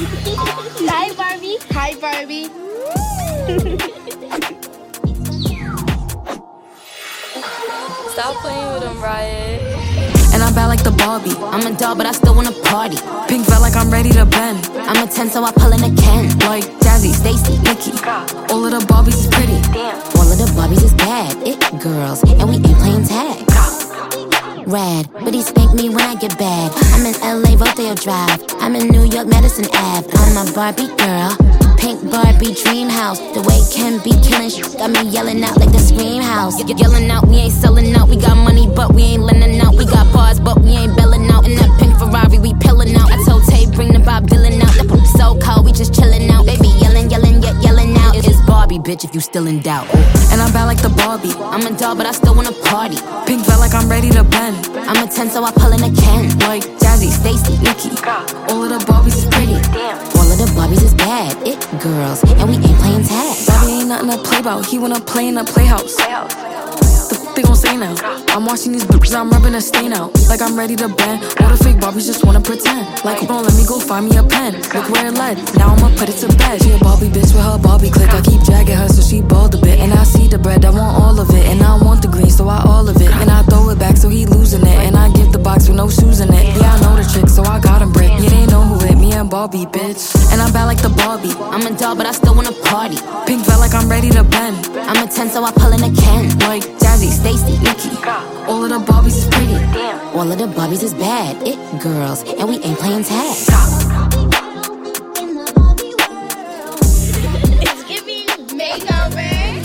Hi, Barbie. Hi, Barbie. Stop playing with him, Riot. And I'm bad like the Barbie. I'm a doll, but I still wanna party. Pink felt like I'm ready to bend. I'm a 10, so I pull in a Ken. Like Jazzy, Stacy, Nikki. All of the Barbies is pretty. All of the Barbies is bad. It girls, and we ain't playing tag. Rad, but he spank me when I get bad. I'm in LA, Rodeo Drive. I'm in New York, Madison Ave. I'm a Barbie girl. Pink Barbie dream house. The way Ken be killing shit got me yelling out like the Scream House. Yelling out, we ain't selling out. We got money, but we ain't lending out. We got bars, but we ain't belling out. In that pink Ferrari, we pillin' out. I told Tay, bring the Bob Dylan out. That poop so cold, we just chillin' out. Baby yelling, yelling, yet yelling out. It's Barbie, bitch, if you still in doubt. And I'm bad like the Barbie. I'm a doll, but I still wanna party. Pink felt like I'm ready to bend. I'm a 10, so I pull in a Ken. Like Jazzy, Stacy, Nikki. All of the Barbies is pretty. All of the Barbies is bad. It girls, and we ain't playing tag. Barbie ain't nothing to play about. He wanna play in a playhouse. The f they gon' say now? I'm watching these bitches, I'm rubbing a stain out. Like I'm ready to bend. All the fake Barbies just wanna pretend. Like, don't let me go find me a pen. Look where it led. Now I'ma put it to bed. She a Barbie bitch with her Barbie click. I keep dragging her so she bald a bit. And I see the bread, I want all of it. And I want the green, so I all of it. And I throw it back so he losing it. And I give the box with no shoes in it. Yeah, I know the trick, so I got him brick. Yeah, they know who it, me and Barbie, bitch. And I'm bad like the Barbie. I'm a doll, but I still wanna party. Pink felt like I'm ready to bend. I'm a 10, so I pull in a Ken. Like Jazzy, Stacy, Nikki. All of the Barbies is pretty. All of the Barbies is bad. It girls, and we ain't playing tag. It's giving makeover.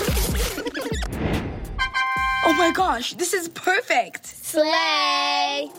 Oh my gosh, this is perfect. Slay.